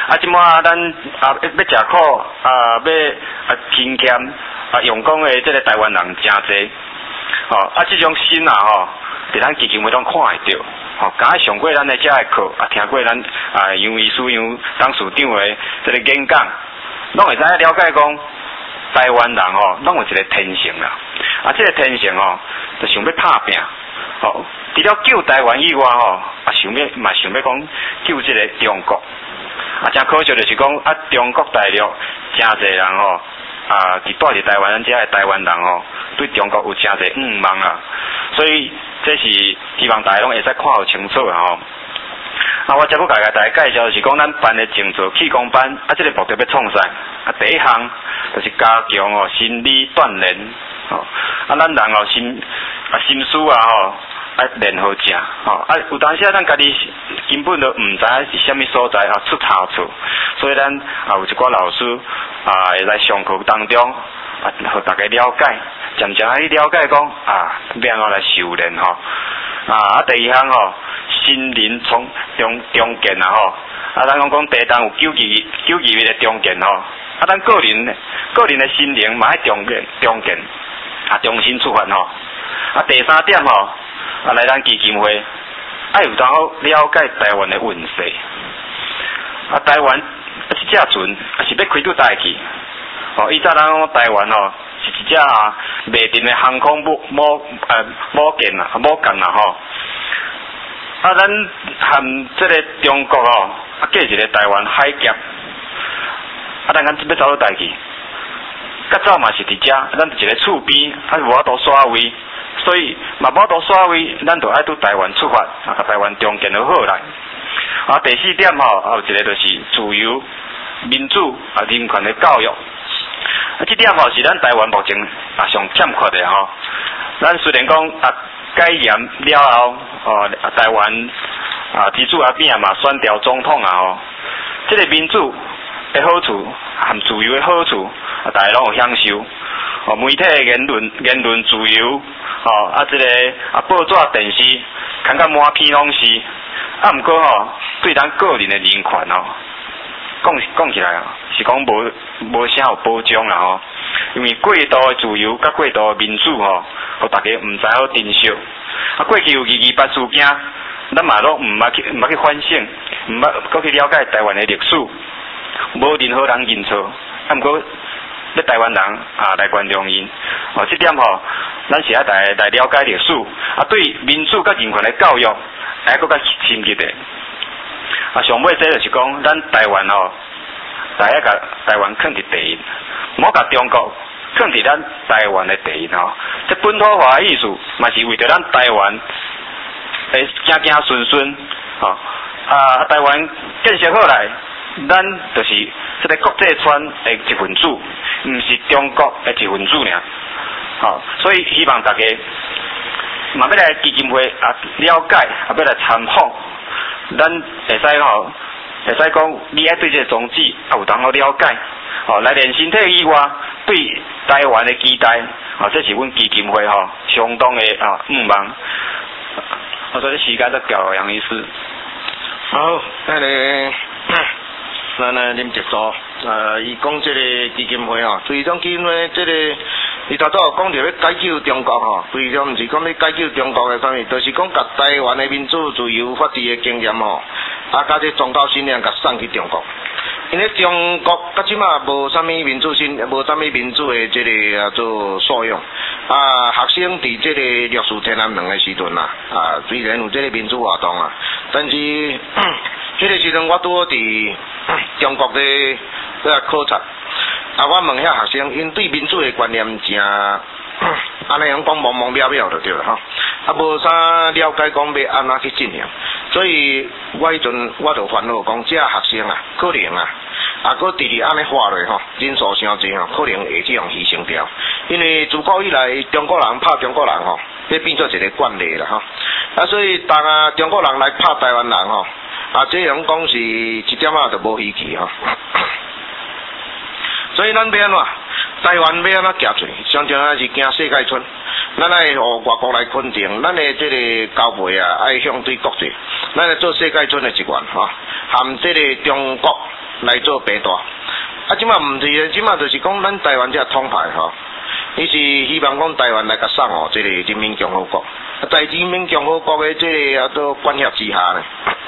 即马咱要食苦要勤俭用功的这个台湾人真侪，即种心伫咱基金会拢看会到，敢上过咱的遮个课，听过咱杨医师杨董事长的这个演讲，拢会知了解讲，台湾人拢有一个天性啦，这个天性就想要拍拼，除了救台湾以外想要讲救这个中国，真可惜就是讲中国大陆真侪人伫住伫台湾咱遮个台湾人对中国有真侪望啊，所以这是希望大家拢会使看好清楚啊我再要甲大家介绍就是讲咱办的静坐气功班这个目的要创啥？第一项就是加强心理锻炼咱人心思练好正有当时咱家己根本都毋知影是啥物所在出差错，所以咱有一寡老师会来上课当中互大家了解，渐渐去了解讲要安怎来修炼第二项心灵中坚咱讲地当有9二位的中坚咱个人的心灵嘛要中坚重新出发第三点来咱基金会有当好了解台湾的运势台湾这只船是要开到台去以前咱讲台湾是一只袂定的航空母舰咱含这个中国隔一个台湾海峡咱要走到台去较早嘛是伫遮咱一个厝边无法度耍位，所以嘛无法度耍位咱就爱伫台湾出发台湾中建就好来第四点有一个就是自由民主人权的教育这点是咱台湾目前上欠缺的咱虽然讲改严了后台湾民主变嘛选调总统这个民主的好处和自由的好处大家拢有享受媒体的言论自由这个报纸电视看到满片拢是不过对咱个人的人权讲起来是讲无啥有保障啦因为过度的自由甲过度的民主互大家毋知好珍惜过去有228事件咱嘛拢毋捌去反省毋捌搁去了解台湾的历史无任何人认错不过要台湾人来原谅因这点咱是要来了解历史对民主甲人权的教育还搁较深入的上尾这就是讲咱台湾大家甲台湾放伫第一莫甲中国放伫咱台湾的第一这本土化的意思嘛是为着咱台湾会行顺台湾建设好来咱就是这个国际圈的一份子毋是中国的一份子尔所以希望大家嘛要来基金会了解要来参访咱会使讲你爱对这个宗旨有当好了解来练身体以外对台湾的期待这是阮基金会相当的望所以时间再交杨医师好咱林杰祖伊讲这个基金会对种基金会这个伊头早讲着要解救中国对种毋是讲要解救中国的啥物，就是讲甲台湾的民主自由法治的经验甲这宗教信仰甲送去中国，因为中国到即马无啥物民主的这个做素养学生伫这个烈士天安门的时阵虽然有这个民主活动但是这个时阵我拄好伫中国的考察我问遐学生因对民主的观念真安尼样讲懵懵了了就对了无啥了解讲要安怎去进行，所以我迄阵我就烦恼讲这学生可能搁直安尼画落人数伤济可能会这样牺牲掉，因为自古以来中国人拍中国人要变做一个惯例啦所以当中国人来拍台湾人这样讲是一点就无稀奇所以咱要安怎台湾要安怎夹出？上正啊是行世界村，咱爱互外国来肯定，咱的这个交配啊，爱向对国际，咱来做世界村的一员哈，含这个中国来做陪大。啊，即马毋是咧，即马就是讲咱台湾这统派吼，伊是希望讲台湾来甲送哦，这个人民共和国，在人民共和国的这个做管辖之下呢。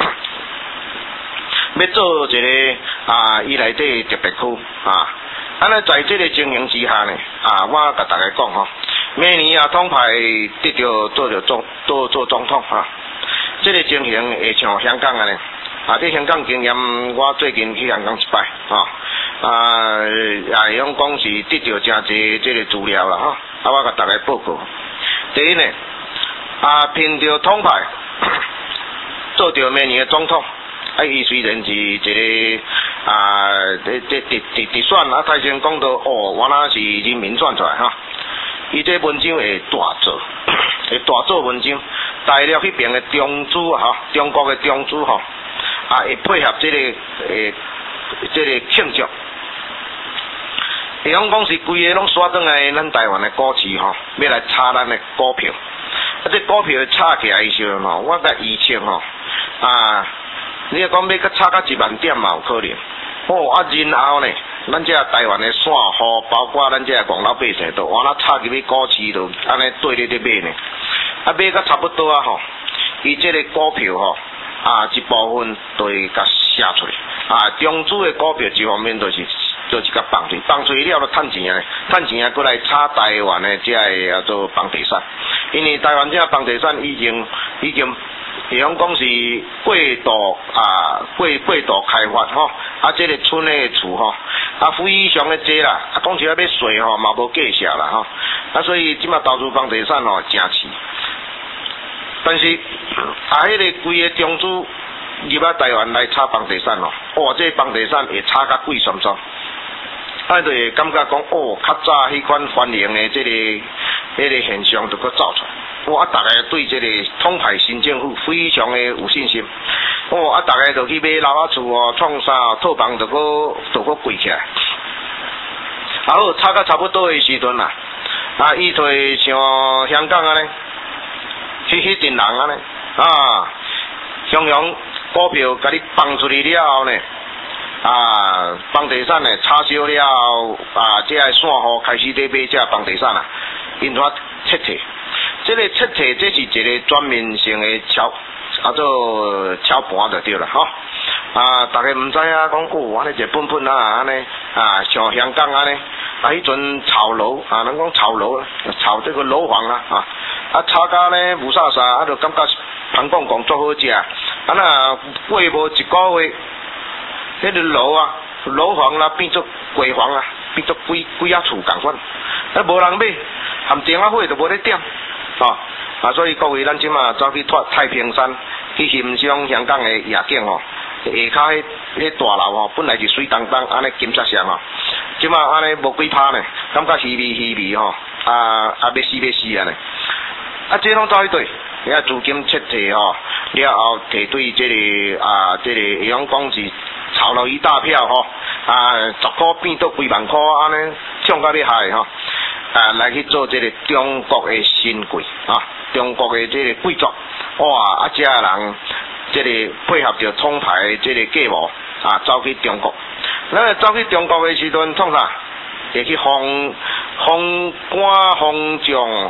要做一个伊内底特别区啊，安尼在这个情形之下呢，我甲大家讲吼，明年统派得着做总统啊，这个情形会像香港安尼这香港经验，我最近去香港一摆也用讲是得着真侪这个资料啦我甲大家报告。第一呢，凭着统派做着明年的总统。伊虽然是一个直选泰先讲到原来是人民选出来伊这文章会大做文章，大陆迄边的中资中国的中资会配合这个庆祝，会讲是规个拢刷转来咱台湾的股市要来炒咱的股票，这股票炒起来时阵我甲预测你要讲要佮差到1万点嘛有可能，然后呢，咱这台湾的散户，包括咱这广老百姓都完了插入去股市都安尼对咧买呢，买到差不多伊这个股票一部分都会甲写出来，中资的股票一方面就是甲放出了就趁钱过来炒台湾的这个做房地产，因为台湾这房地产已经。比方讲是过度开发这个村的厝非常的多啦，讲起来要税嘛无计数啦所以即马投资房地产真市，但是迄个规个中资入来台湾来炒房地产这房地产会炒甲贵酸酸，就会感觉讲较早迄款繁荣的这个现象就搁走出来。大家对这个统派新政府非常的有信心。大家就去买楼厝创啥套房就搁贵起来。好，炒到差不多的时阵啦，伊就会像香港安尼，迄阵人安尼雄雄股票甲你放出去了后呢，房地产呢炒烧了后，这个散户开始在买这房地产因怎撤退？这个撤退，这是一个专门性的操盘就对了大家唔知讲安尼一本本安尼像香港安尼迄阵炒楼咱讲炒楼炒这个楼房炒价呢无啥就感觉香港足好食那过无一个月，迄个楼房啦变作贵房变作几厝共款，无人买，含电火就无咧点所以各位咱即马走去脱太平山去欣赏香港的夜景下骹迄大楼本来是水当当安尼金色相即马安尼无几拍呢，感觉稀微要死安尼这拢走去对，资金撤退了后摕对这个这个会讲是炒了一大票10块变到几万块安尼冲到要害来去做这个中国的新贵中国的这个贵族这人这个配合着统派的这个计谋走去中国，咱走去中国的时阵创啥？会去封官封将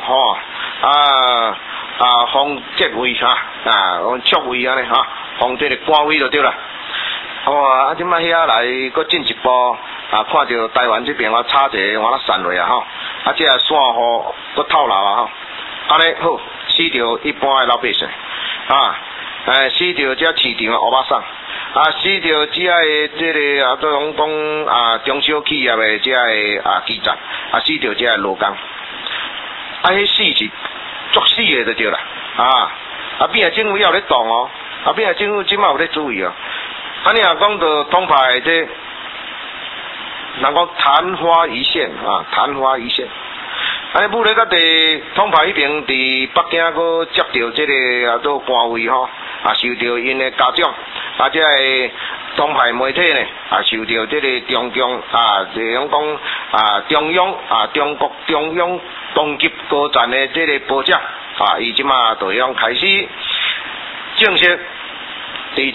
封爵位爵位安尼封这个官位就对啦。即摆遐来搁进一步看到台湾这边炒一个我散落这个散户搁套牢安尼好，死着一般的老百姓死着这市场的乌巴桑死着这个这个都讲中小企业的这个基层死着这个劳工迄死是作死的就对啦变政府也有咧动变政府即摆有咧注意你若讲到统派这人讲昙花一现昙花一现武力甲伫统派迄边伫北京搁接到这个做官位受到因的嘉奖这个东派媒体呢，受到这个中共这样讲中央中国中央当局高层的这个保障伊即马就样开始正式伫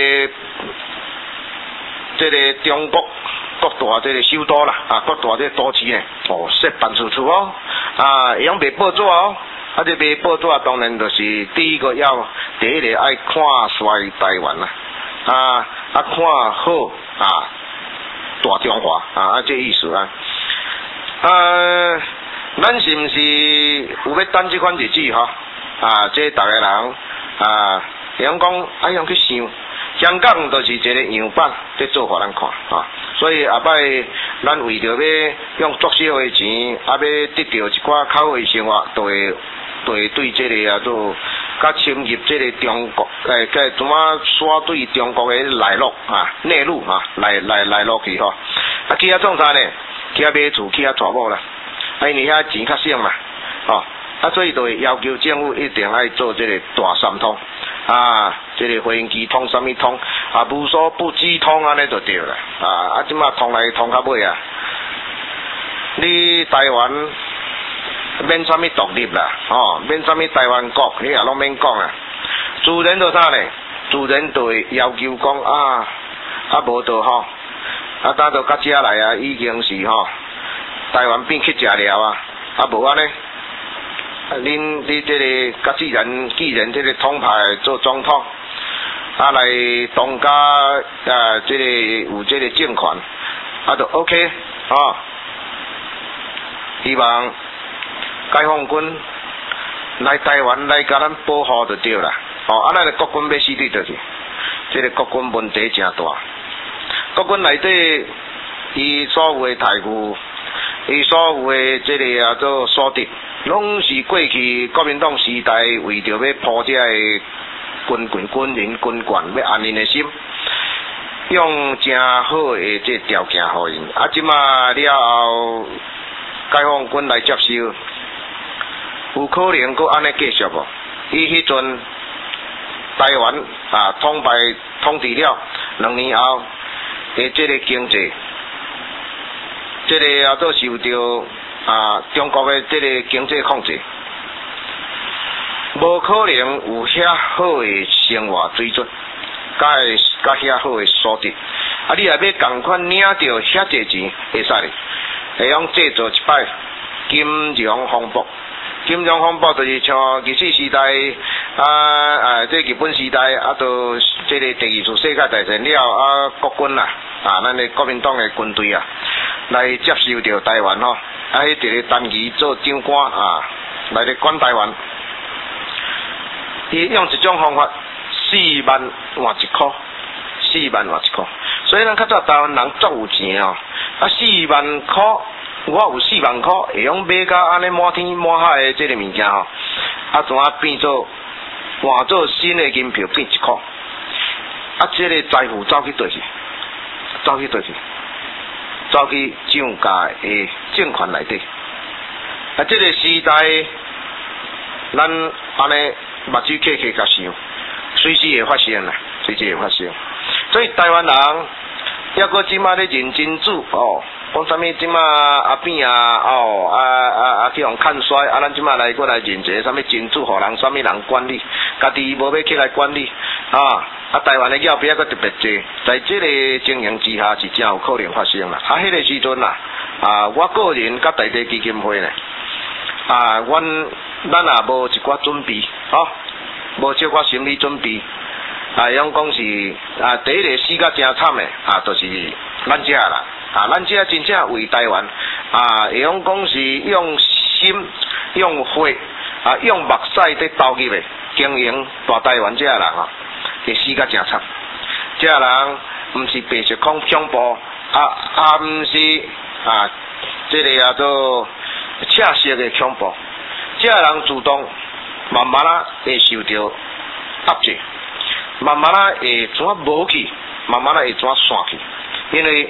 这个中国各大这个首都啦各大这个都市呢设办事处会用卖报纸这卖报纸当然就是第一个第一个爱看衰台湾啦看好大中华这意思咱是毋是有要等这款日子这大家人会用讲爱用去想，香港就是一个样板在做互咱看所以后摆咱为着要用足少的钱要得到一寡较好的生活，就会对这个做甲侵入这个中国个怎么刷对中国的内陆内陆来落去去创啥呢？去买厝去娶某啦，因为遐钱较省嘛所以就会要求政府一定要做这个大三通这个飞机通什么通无所不基通安尼就对啦即马通来通到尾你台湾免什么独立啦免什么台湾国你也拢免讲自然就啥呢？自然就会要求讲无就当就到遮来已经是台湾变去食了无安尼你这个甲既然这个统派做总统来当家这个有这个政权就 OK 希望解放军来台湾来甲咱保护就对啦咱的国军要死对倒去，这个国军问题真大，国军内底伊所有的台具伊所有的这个做所得拢是过去国民党时代为着要铺这个军人军官要安因的心，用真好的这条件互因即马了后解放军来接收，有可能阁安尼继续无？伊迄阵台湾统治了2年后的这个经济，这个都受到中国的这个经济控制，无可能有遐好的生活水准，甲遐好的所得你也要共款领到遐济钱会使哩，会用制作一摆金融风暴。金融风暴就是像日治时代这日本时代就这个第二次世界大战了国军咱的国民党的军队来接收到台湾迄一个单期做长官来咧管台湾，伊用一种方法4万换1块，4万换1块，所以咱较早台湾人足有钱4万块。我有4万块，会用买到安尼满天满海的这个物件怎变做换做新的银票变1块这个财富走去倒去？走去蒋家的政权内底这个时代咱安尼目睭刻甲想，随时会发生啦，随时会发生。所以台湾人抑阁即马咧认真煮讲啥物即马阿扁去用看衰咱即马来过来认一个啥物真主，互人啥物人管理，家己无要起来管理台湾的药比个特别济，在这个情形之下是真有可能发生啦。迄个时阵我个人甲大地基金会呢咱也无一寡准备无少寡心理准备用讲是第一个死甲真惨的就是咱遮啦咱遮真正为台湾会用讲是用心用血用目屎在投入的经营大台湾遮人会死甲真惨，遮人毋是白色恐怖毋是这个做赤色的恐怖，遮人主动慢慢会受到压制，慢慢会怎无去，慢慢会怎散去，因为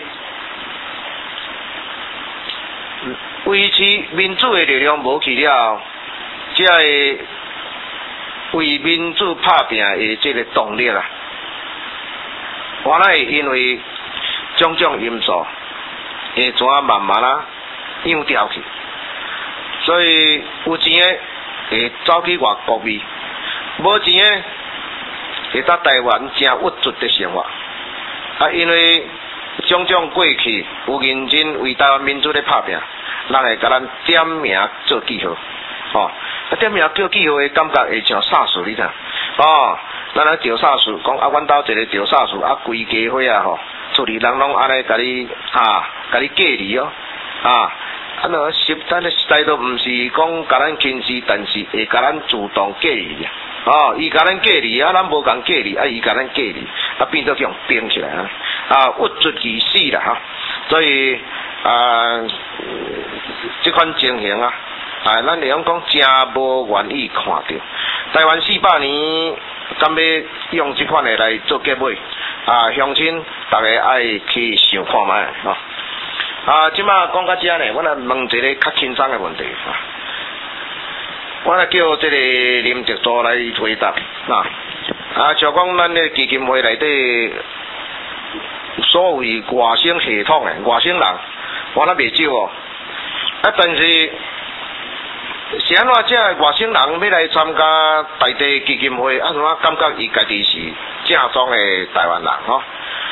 维持民主的力量无去了，才会为民主打拼的这个动力原来因为种种因素，会怎慢慢啊养掉去，所以有钱的会走去外国味，无钱的会在台湾真郁卒的生活。啊，因为种种过去有认真为台湾民主咧拍拼，人会甲咱点名做记号，吼、啊点名叫记号的感觉会像煞事你知？哦，咱来调煞事，讲啊，阮兜一个调煞事，啊，规家伙啊吼，处理人拢安尼甲你甲你隔离哦，啊咱的时代都毋是讲甲咱轻视，但是会甲咱主动隔离啊。哦，伊甲咱隔离啊，咱无共隔离，啊，伊甲咱隔离，啊，变做叫人冰起来啊，郁卒而死啦哈。所以这款情形啊，咱会用讲真无愿意看到。台湾400年，敢要用这款的来做结尾啊，乡亲大家爱去想看卖啊。即马讲到这呢，我来问一个较轻松的问题啊。我来叫这个林直座来回答像讲咱的基金会内底所谓外省系统的外省人，我那袂少哦。但是是安怎这外省人要来参加在地基金会，怎感觉伊家己是正宗的台湾人吼？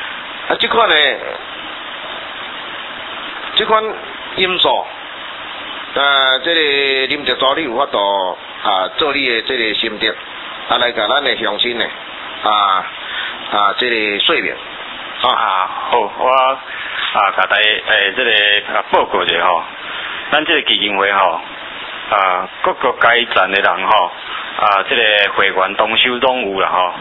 这款因素。这个林直座你有法度做你的这个心得来甲咱的乡亲呢这个说明好，我甲大家这个报告者吼，咱这个基金会吼各个阶层的人吼这个会员同修拢有啦吼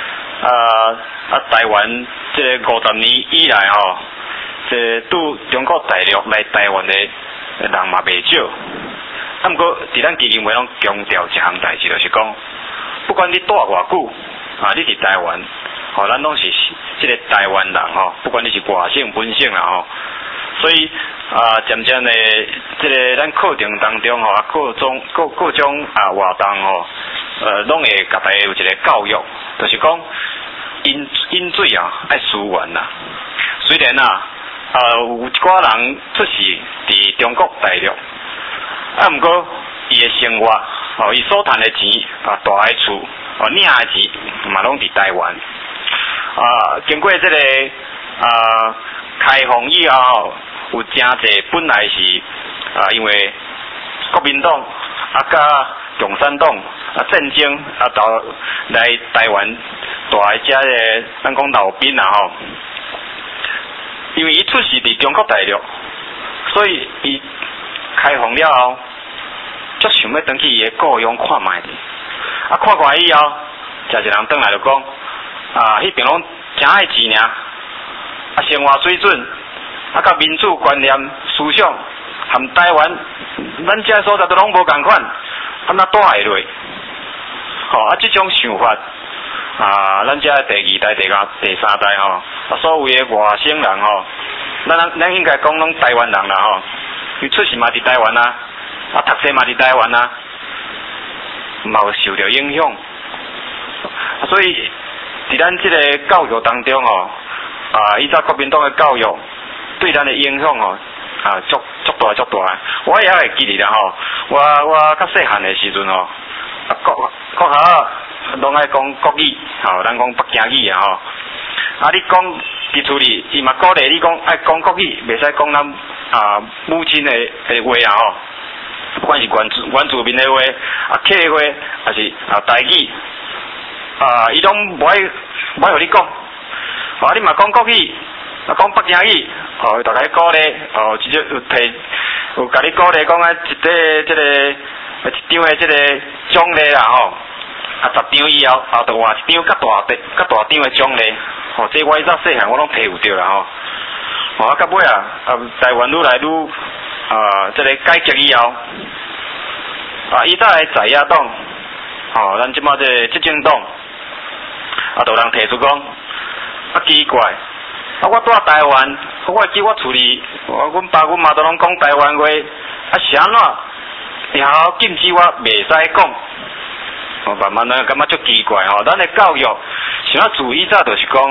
台湾这个50年以来吼，这拄中国大陆来台湾的人嘛袂少，毋过伫咱基金会拢强调一项代志，就是讲，不管你住偌久你伫台湾，咱拢是即个台湾人吼，不管你是外省本省啦吼，所以渐渐的，即个咱课程当中各种活动吼，拢会甲大家有一个教育，就是讲饮水爱思源啦，虽然有一寡人出世伫中国大陆，毋过伊的生活，伊所赚的钱，大个厝，领的钱嘛拢伫台湾。经过这个开放以后，有真侪本来是因为国民党甲共产党战争到来台湾大个遮个咱讲老兵吼。因为伊出世伫中国大陆，所以伊开放了后，足想要回去伊的故乡看卖的。看过以后，一人转来就讲，迄边拢真爱钱尔，生活水准，甲民主观念思想，含台湾咱遮所在都拢无共款，安怎带会落？这种想法。咱遮第2代、第3代吼，所谓的外省人吼，咱应该讲拢台湾人啦吼，伊出世嘛伫台湾读册嘛伫台湾嘛有受到影响，所以伫咱即个教育当中吼，依照国民党的教育对咱的影响吼，足大。我也会记得啦吼，我较细汉的时阵吼，国校拢爱讲国语，咱讲北京语吼。你讲伫厝里，伊嘛鼓励你讲爱讲国语，袂使讲咱母亲的话吼。不管是原住民的话，客话，还是台语，伊拢无爱互你讲。你嘛讲国语，讲北京语，大家鼓励，直接有甲你鼓励讲一张的这个奖励啦吼。10张以后，就换一张较大张的奖励，这我以前细汉我拢摕有着啦吼。到尾台湾愈来愈这个改革以后，伊早的在野党，咱即马这执政党，就有人提出讲，奇怪，我住台湾，我记我厝里，阮爸阮妈都拢讲台湾话，是安怎？然后禁止我袂使讲。慢慢感觉足奇怪吼，咱的教育，像主以早就是讲，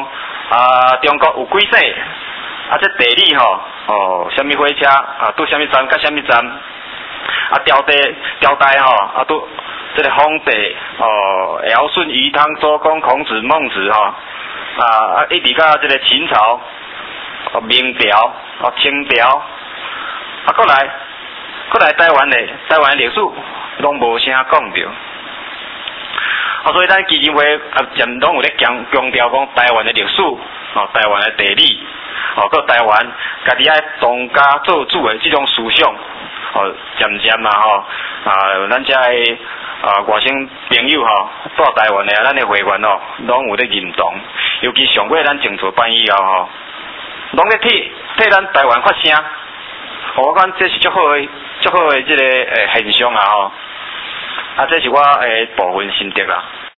中国有几省，这地理什么火车拄什么站甲什么站，朝代拄这个皇帝尧舜禹汤周公孔子孟子一直到这个秦朝明朝清朝过来台湾的历史拢无啥讲着。所以咱基金会渐拢有咧强调讲台湾的历史，台湾的地理，搁台湾家己爱当家做主的这种思想，渐咱遮的外省朋友到台湾的咱的会员拢有咧认同，尤其上过咱政策办以后拢咧替咱台湾发声，我感这是足好的这个现象这是我部分心得啦。